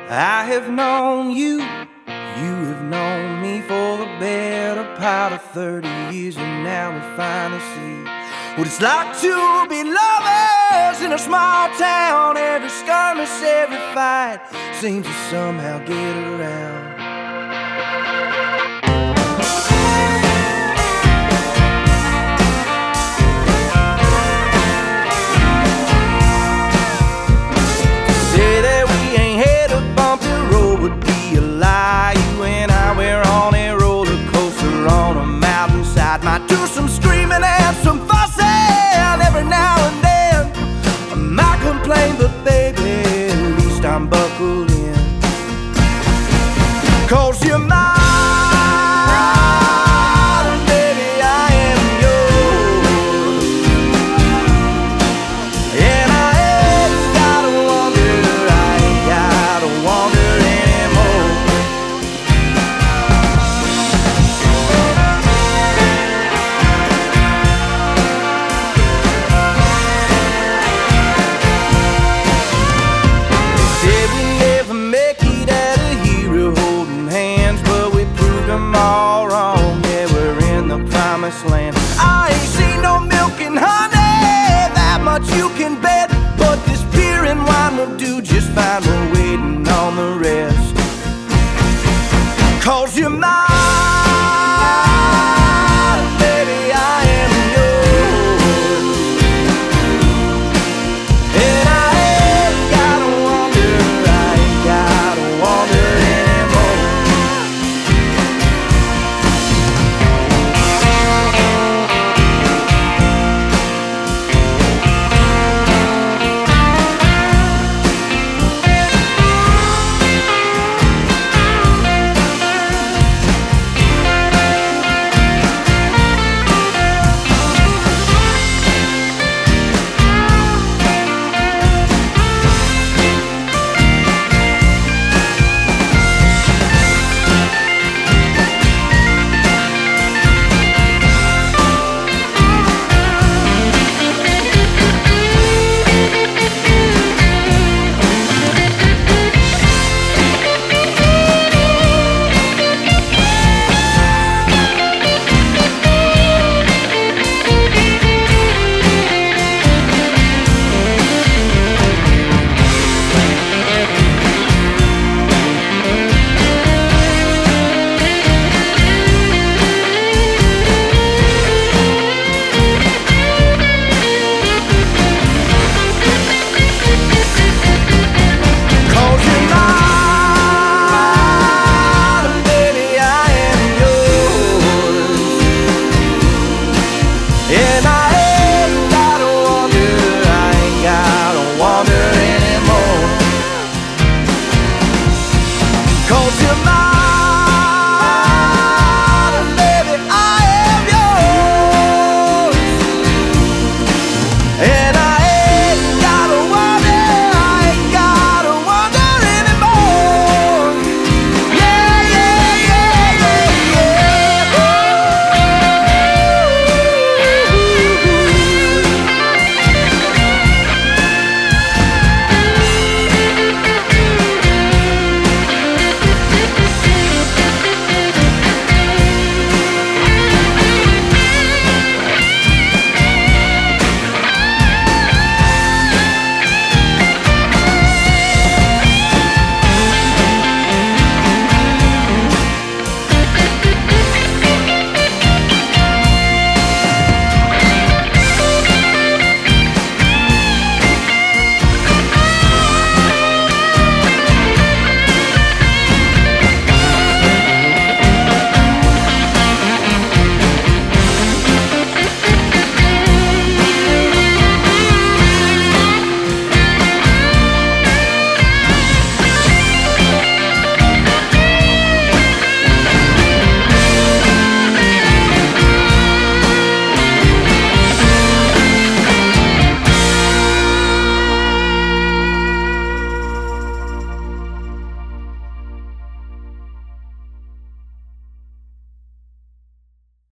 I have known you, you have known me for the better part of 30 years, and now we finally see what it's like to be lovers in a small town. Every skirmish, every fight seems to somehow get around. Say that we ain't had a bumpy road would be a lie. You and I, we're on a roller coaster on a mountainside. Might do some screaming and some fussing every now and then. I might complain, but baby, at least I'm buckled in. 'Cause you're mine. All wrong, yeah, we're in the promised land. I ain't seen no milk and honey, that much you can